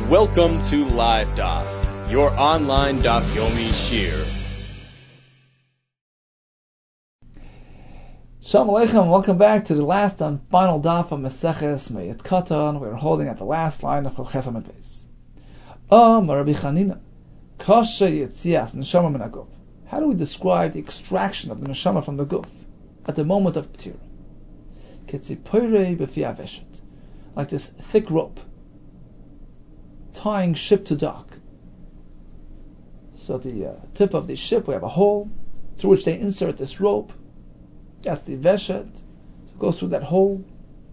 Welcome to Live Daf, your online Daf Yomi Shir. Shalom Aleichem, welcome back to the last and final Daf of Maseches Meyet Katan. We're holding at the last line of Ches Amud Beis. Rabbi Chanina, Kasha Yetzias Neshama Min HaGuf. How do we describe the extraction of the Neshama from the Guf at the moment of Ptira? Ketzipoirei B'fi Aveshet, like this thick rope tying ship to dock. So the tip of the ship, we have a hole through which they insert this rope. That's the veshet. So it goes through that hole.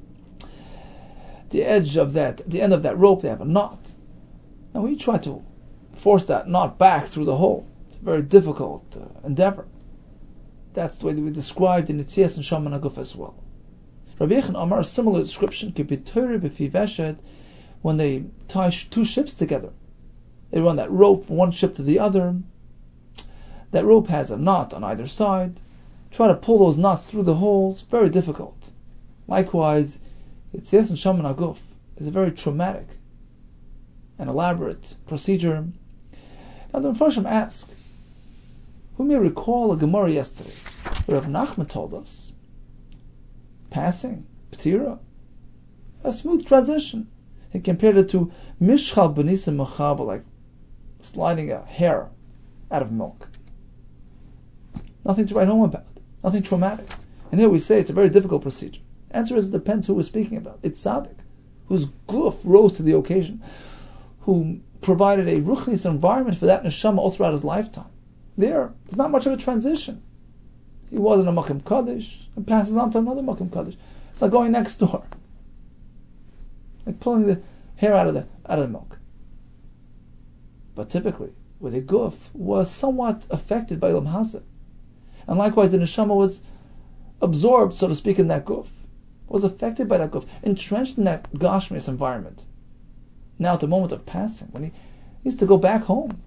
The end of that rope, they have a knot. And we try to force that knot back through the hole. It's a very difficult endeavor. That's the way that we described in the Tzias Neshama Min HaGuf as well. Rabbi Yechon Amar, a similar description, Kibituri B'fi Veshet, when they tie two ships together. They run that rope from one ship to the other. That rope has a knot on either side. Try to pull those knots through the holes. Very difficult. Likewise, Yetzias Neshama Min HaGuf is a very traumatic and elaborate procedure. Now the Mepharshim ask, who may recall a Gemara yesterday where Rav Nachman told us, passing, Ptira, a smooth transition. He compared it to Mishchal B'nisa Mechaba, like sliding a hair out of milk. Nothing to write home about. Nothing traumatic. And here we say it's a very difficult procedure. Answer is, it depends who we're speaking about. It's Tzaddik, whose guf rose to the occasion, who provided a ruchnis environment for that neshama all throughout his lifetime. There's not much of a transition. He was in a Makom Kaddish and passes on to another Makom Kaddish. It's like going next door. Like pulling the hair out of the milk. But typically, where the guf was somewhat affected by Olam Hazeh, and likewise the neshama was absorbed, so to speak, in that guf, was affected by that guf, entrenched in that gashmius environment. Now at the moment of passing, when he needs to go back home,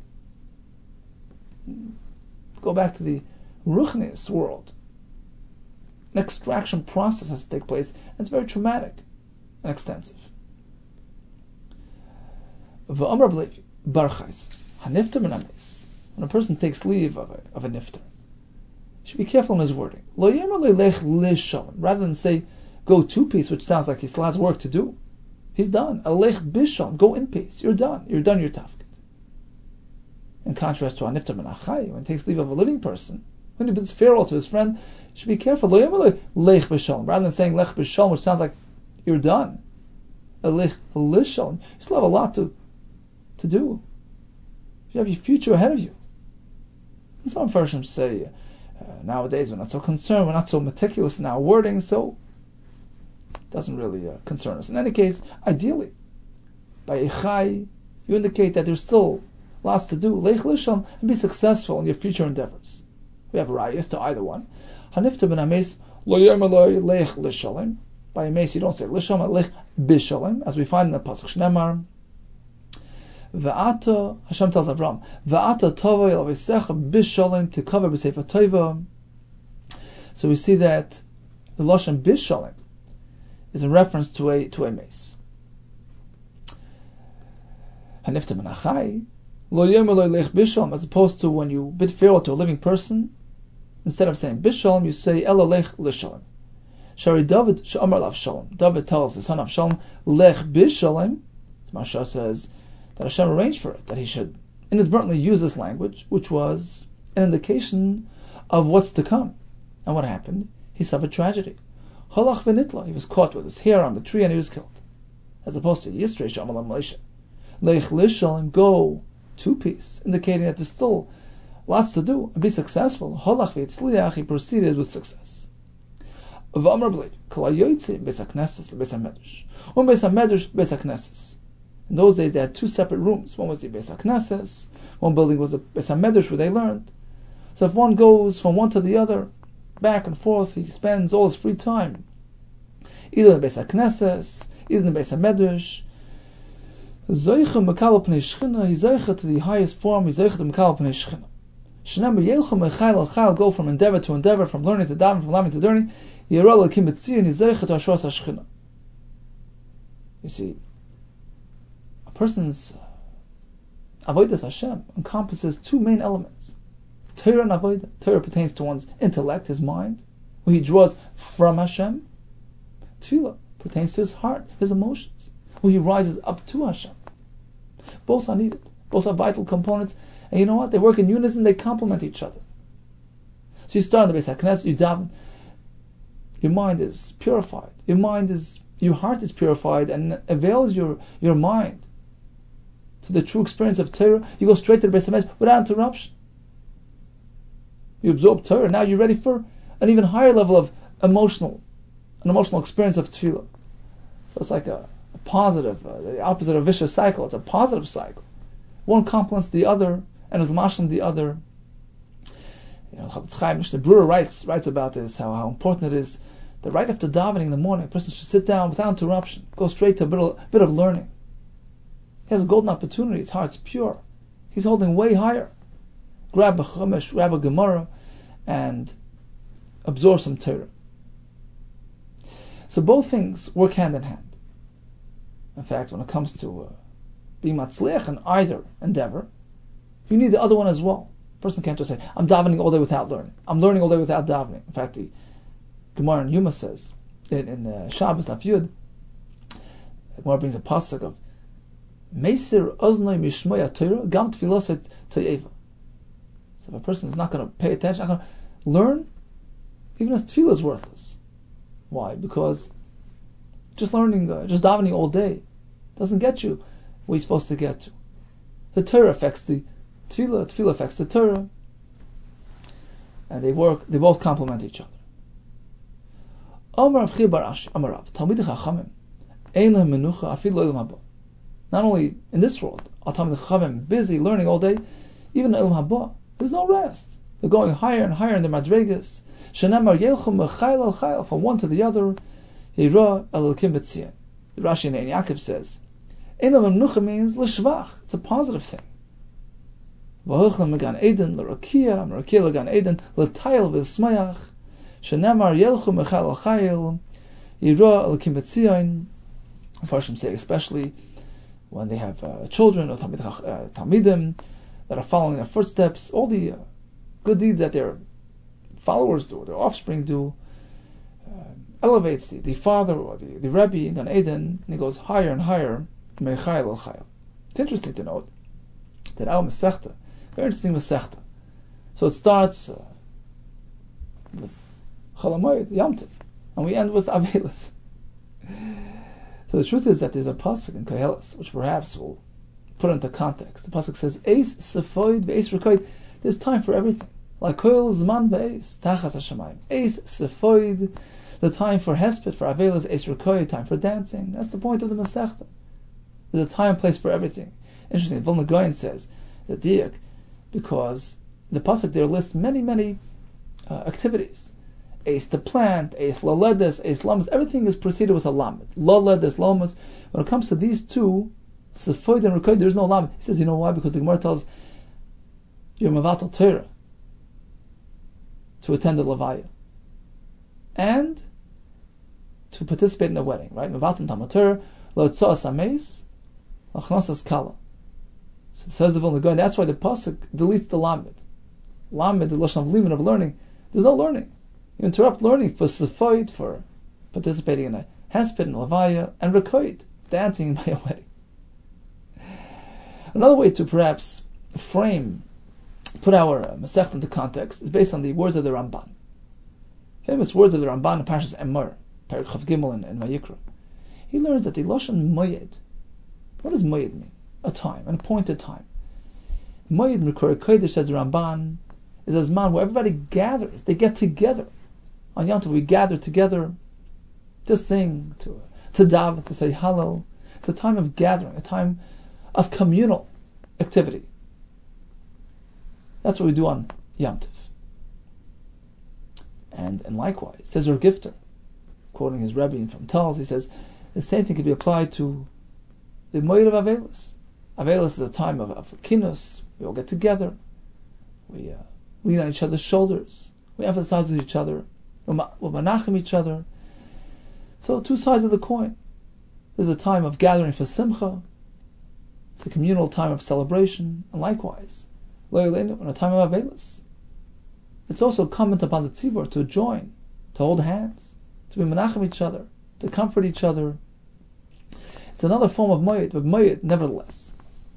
go back to the ruchnius world, an extraction process has to take place, and it's very traumatic and extensive. When a person takes leave of a nifter, should be careful in his wording. Rather than say, go to peace, which sounds like he still has work to do. He's done. Go in peace. You're done. You're done your tafkid. In contrast to Aniftar Ben Achai, when he takes leave of a living person, when he bids farewell to his friend, should be careful. Rather than saying lech b'shalom, which sounds like you're done. You still have a lot to do. You have your future ahead of you. And some versions say, nowadays we're not so concerned, we're not so meticulous in our wording, so it doesn't really concern us. In any case, ideally, by Echai, you indicate that there's still lots to do. Lech lishon, and be successful in your future endeavors. We have rayas to either one. Hanifta ben Ames, lo yermaloi lech lishalim. By Ames, you don't say lisham, lech bishalim, as we find in the pasuk Shnemar. Va'ata, Hashem tells Avram, Va'ata tova el avesecha bishalim, to cover b'sefer tova. So we see that the lashon bishalim is in reference to a mace. Hanifta ben Achai, lo yermaloi lech bishalim, as opposed to when you bid farewell to a living person, instead of saying bishalim, you say ela lech lishalim. Shari David she'amar lav shalom. David tells the son of Shalom, lech bishalim. Masha says that Hashem arranged for it, that he should inadvertently use this language, which was an indication of what's to come. And what happened? He suffered tragedy. Halach v'nitla, he was caught with his hair on the tree and he was killed. As opposed to Yisrei she'amar lav Moshe, lech lishalim, go to peace, indicating that there's still lots to do and be successful. Halach v'yitzliach, he proceeded with success. V'amar b'lev, kol hayoytze beis hakneses lebeis hamedrash, beis hamedrash beis hakneses. In those days, they had two separate rooms. One was the beis hakneses, one building was the beis hamedrash where they learned. So if one goes from one to the other, back and forth, he spends all his free time either in the beis hakneses, either in the beis hamedrash. Zoicha mekabel pnei shchina, he's zoicha to the highest form, he's zoicha to mekabel pnei shchina. Shnei yelcha mechayil al chayil, go from endeavor to endeavor, from learning to davening, from learning to learning. Yerol Elokim b'tzion, he's zoicha to hashras hashchina. You see, a person's avodas Hashem encompasses two main elements: Torah and avodah. Torah pertains to one's intellect, his mind, where he draws from Hashem. Tefillah pertains to his heart, his emotions, where he rises up to Hashem. Both are needed. Both are vital components. And you know what? They work in unison, they complement each other. So you start in the Beis HaKnesset, you daven, your mind is purified. Your heart is purified and avails your mind to the true experience of Torah. You go straight to the Beis HaMikdash without interruption. You absorb Torah. Now you're ready for an even higher level of emotional experience of Tefillah. So it's like a positive, the opposite of a vicious cycle. It's a positive cycle. One complements the other and is mashlim the other. Chafetz Chaim Mishnah Berurah writes about this, how important it is that right after davening in the morning, a person should sit down without interruption, go straight to a bit of learning. He has a golden opportunity. His heart's pure. He's holding way higher. Grab a Chumash, grab a Gemara, and absorb some Torah. So both things work hand in hand. In fact, when it comes to being matzliach in either endeavor, you need the other one as well. A person can't just say, I'm davening all day without learning. I'm learning all day without davening. In fact, the Gemara in Yuma says, in Shabbos Daf Yud, the Gemara brings a pasuk of Meisir oznoi mishmoya Torah gam tfiloset toyeva. So if a person is not going to pay attention, not going to learn, even his tefillah is worthless. Why? Because just learning, just davening all day doesn't get you where you're supposed to get to. The Torah affects the tefillah affects the Torah, and they both complement each other. Amar Rav Chia bar Ashi, Amar Rav, Talmidei Chachamim, ein lehem menucha afil lo olam haba. Not only in this world, are Talmidei Chachamim busy learning all day, even in olam haba, there's no rest. They're going higher and higher in the madregas. Shenamar yelchu mechayil al chayil, from one to the other. Yira el Elokim b'tzion. The Rashi in Ein Yaakov says, ein lehem menucha means l'shvach. It's a positive thing. V'hochlam megan eden l'rakia, m'rakia legan eden l'tayil v'smayach. Shenemar yelchu mechayil al chayil, yira el Elokim b'tzion. Farshim say especially when they have children or talmidim that are following their footsteps, all the good deeds that their followers do, their offspring do, elevates the father or the Rebbe in Gan Eden, and he goes higher and higher. Mechayil al chayil. It's interesting to note that our Masechta, very interesting Masechta. So it starts with Chol HaMoed, Yom Tov, and we end with Avelis. So the truth is that there's a pasuk in Koheles, which perhaps we'll put into context. The pasuk says, Eis sefoid ve'eis rekoid. There's time for everything. Like Koil Zman ve'eis, Tachas HaShamayim. Eis sefoid, the time for Hesped, for Avelis, Eis rekoid, time for dancing. That's the point of the Masechta. There's a time and place for everything. Interesting, Vilna Gaon says, the diak, because the pasuk there lists many activities. Eis to plant, Eis laledes, Eis lamas, everything is preceded with a lamed. Laledes, lamas. When it comes to these two, sefoid and rekoid, there's no lamed. He says, you know why? Because the Gemara tells you're mevatel Torah to attend the levaya and to participate in the wedding, right? Mevatel Talmud Torah, lo tzos ameis, lachnosas kala. So it says the Vilna Gaon. That's why the pasuk deletes the lamed. Lamed, the lashon of liman, of learning. There's no learning. You interrupt learning for sefoid, for participating in a hesped and levaya, and rekoid, dancing by a wedding. Another way to perhaps put our Masechta into context is based on the words of the Ramban. Famous words of the Ramban in Parshas Emor, Perek Chav Gimel in Vayikra. He learns that the lashon moyed. What does moyed mean? A time, an appointed time. Moyed Mikor Kodesh, says the Ramban, is a zman where everybody gathers. They get together. On Yom Tov we gather together to sing, to daven, to say Hallel. It's a time of gathering, a time of communal activity. That's what we do on Yom Tov. And likewise, says Rav Gifter, quoting his Rebbe from Tals, he says, the same thing can be applied to the Moed of Avelis. Avelis is a time of kinus. We all get together. We lean on each other's shoulders. We emphasize with each other. We manachem each other. So two sides of the coin. There's a time of gathering for simcha, It's a communal time of celebration, and likewise, Lo Yaleinu, in a time of Avelis. It's also incumbent upon the tzibur to join, to hold hands, to be menachem each other, to comfort each other. It's another form of moyed, but moyed nevertheless.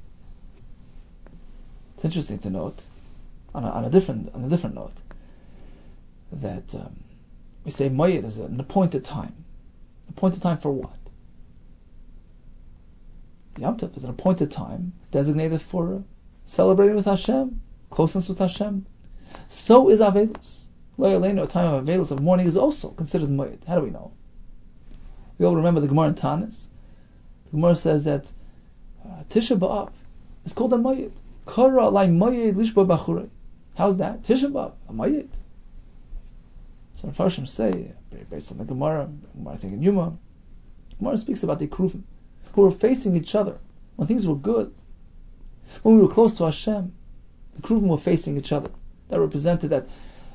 It's interesting to note, on a different note, that we say moyed is an appointed time. Appointed time for what? Yom Tov is an appointed time designated for celebrating with Hashem, closeness with Hashem. So is Avelis. Lo Yaleinu, a time of Avelis, of mourning, is also considered moyed. How do we know? We all remember the Gemara in Tanis. The Gemara says that Tisha B'Av is called a moyed. Kara lai moyed lishba b'achurei. How's that? Tisha B'Av, a moyed. So the Farshim say, based on the Gemara, I think in Yuma, Gemara speaks about the Kruvim, who were facing each other when things were good. When we were close to Hashem, the Kruvim were facing each other. That represented that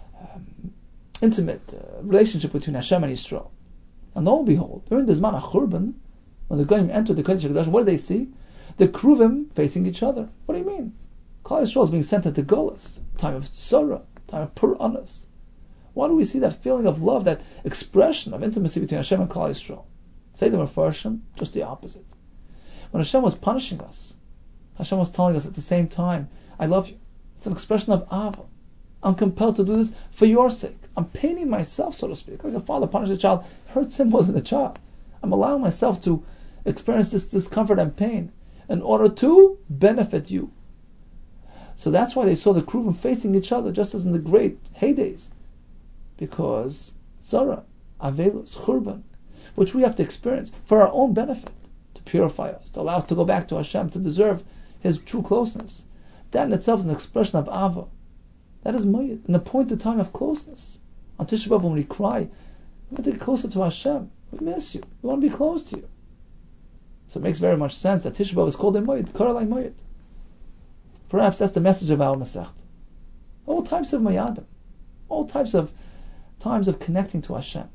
intimate relationship between Hashem and Yisrael. And lo and behold, during the Zman HaChurban, when the Goyim entered the Kodesh HaKadosh, what did they see? The Kruvim facing each other. What do you mean? Klal Yisrael is being sent into Golus, time of Tzara, time of Pur Anas. Why do we see that feeling of love, that expression of intimacy between Hashem and Klal Yisrael? Say the Mefarshim, just the opposite. When Hashem was punishing us, Hashem was telling us at the same time, I love you. It's an expression of Ava. I'm compelled to do this for your sake. I'm paining myself, so to speak. Like a father punishes a child, hurts him more than the child. I'm allowing myself to experience this discomfort and pain in order to benefit you. So that's why they saw the Kruvim facing each other, just as in the great heydays. Because Tzara, Avelos, Churban, which we have to experience for our own benefit, to purify us, to allow us to go back to Hashem, to deserve His true closeness. That in itself is an expression of Ava. That is moyed, an appointed time of closeness. On Tisha B'Av, when we cry, we want to get closer to Hashem. We miss you. We want to be close to you. So it makes very much sense that Tisha B'Av is called a moyed, Karalai moyed. Perhaps that's the message of our Masechta. All types of moyadim, all types of times of connecting to Hashem.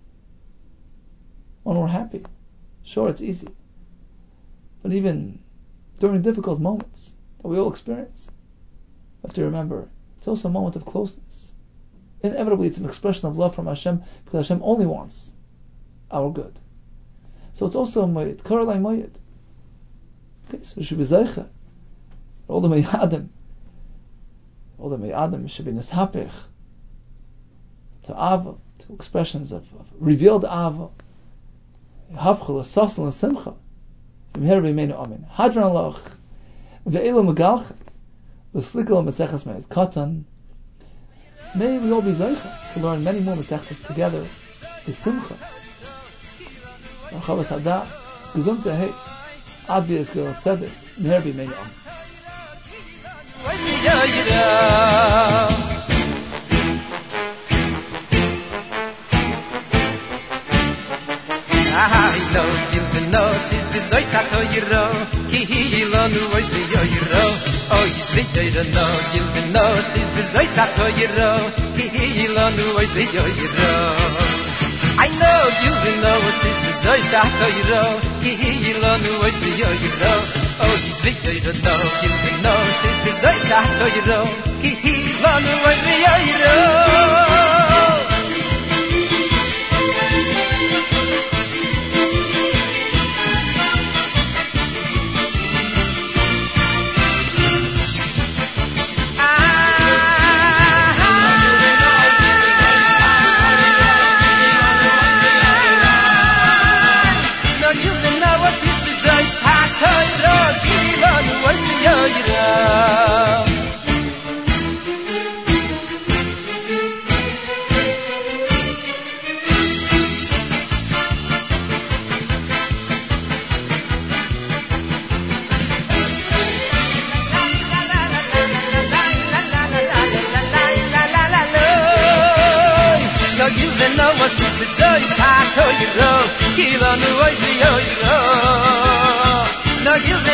When we're happy, sure, it's easy. But even during difficult moments that we all experience, we have to remember, it's also a moment of closeness. Inevitably, it's an expression of love from Hashem, because Hashem only wants our good. So it's also a moyed, Karalai moyed. Okay, so we should be zeicher. All the meyadim should be nishapich to Ava, to expressions of revealed Ava. Havchul, Sasal, and Simcha. From here, B'meinu Amen. Hadran Aloch, Ve'elu Megalcha, V'slikal Meseches Me'ed Katan. May we all be zeicha to learn many more Mesechtas together. The Simcha, Chavas Hadas, Gesundheit, Heit, Ad B'yes Gil Tzedek. From here, B'meinu Amen. Is besoy sato yiro ki hilo nu was the yiro oh is the no you know is besoy sato yiro ki hilo nu was the yiro I know you know is besoy sato yiro ki hilo nu was the yiro oh is the no you know is besoy sato yiro ki hilo nu was the yiro No, you